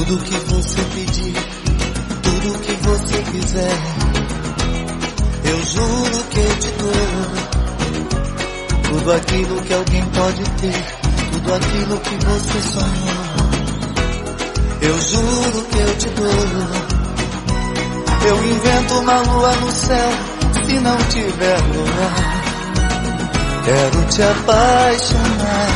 Tudo que você pedir, tudo que você quiser, eu juro que eu te dou. Tudo aquilo que alguém pode ter, tudo aquilo que você sonhou, eu juro que eu te dou. Eu invento uma lua no céu, se não tiver luar, quero te apaixonar.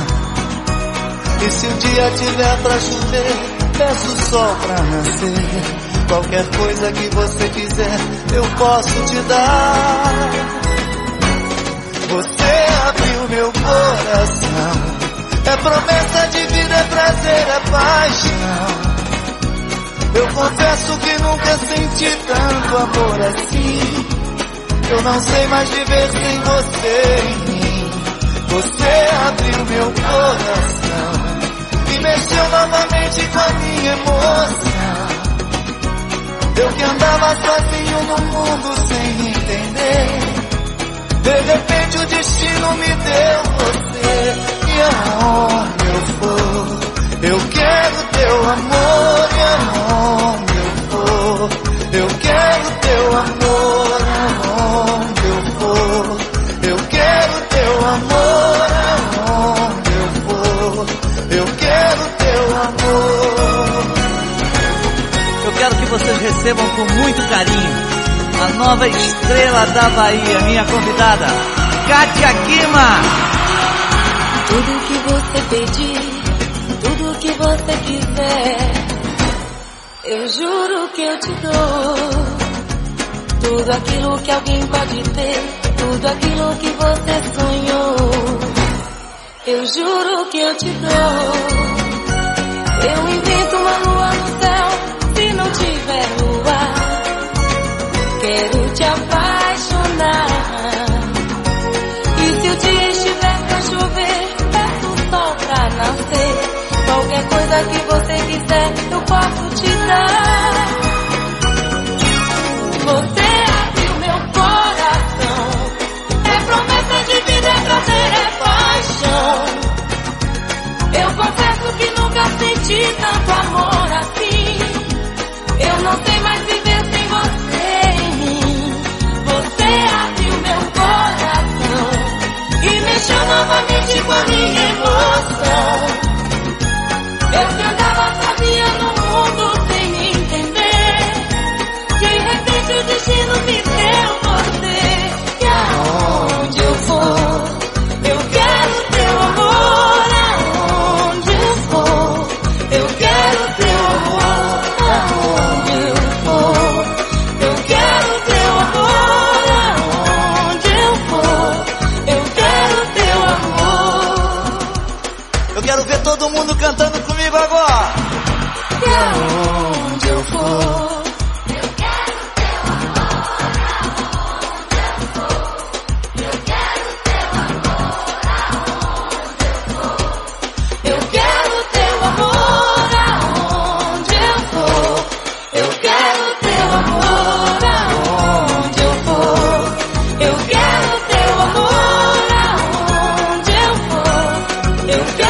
E se o dia tiver pra chover, peço o sol pra nascer. Qualquer coisa que você quiser, eu posso te dar. Você abriu meu coração, é promessa de vida, é prazer, é paixão. Eu confesso que nunca senti tanto amor assim. Eu não sei mais viver sem você em mim. Você abriu meu coração e mexeu novamente com a minha emoção. Eu que andava sozinho no mundo sem entender, de repente o destino me deu você. E aonde eu for, eu quero teu amor. E aonde eu for, eu quero teu amor. Aonde eu for, eu quero teu amor. Aonde eu for, eu quero teu amor. Eu quero que vocês recebam com muito carinho a nova estrela da Bahia, minha convidada, Kátia Guima. Tudo que você pedir, tudo que você quiser, eu juro que eu te dou. Tudo aquilo que alguém pode ter, tudo aquilo que você sonhou, eu juro que eu te dou. Eu invento uma lua no céu, se não tiver lua, quero te apaixonar. E se o dia estiver pra chover, peço o sol pra nascer. Qualquer coisa que você quiser, eu posso te dar. Você abriu meu coração, é promessa de vida, é prazer, é paixão. Eu confesso que nunca senti tanto amor assim. Eu não sei mais viver sem você em mim. Você abriu meu coração e mexeu novamente com a minha emoção. Eu que andava sozinha no mundo sem me entender, de repente o destino me deu você. E aonde eu for, eu quero teu amor. Aonde eu for, eu quero teu amor. Aonde eu for, eu quero teu amor. Aonde eu for, eu quero teu amor. Eu quero ver todo mundo cantando comigo agora. E aonde eu for, eu quero teu amor. Aonde eu for, eu quero teu amor. Aonde eu for, eu quero teu amor. Aonde eu for, eu quero teu amor. Aonde eu for, eu quero teu amor. Aonde eu for, eu quero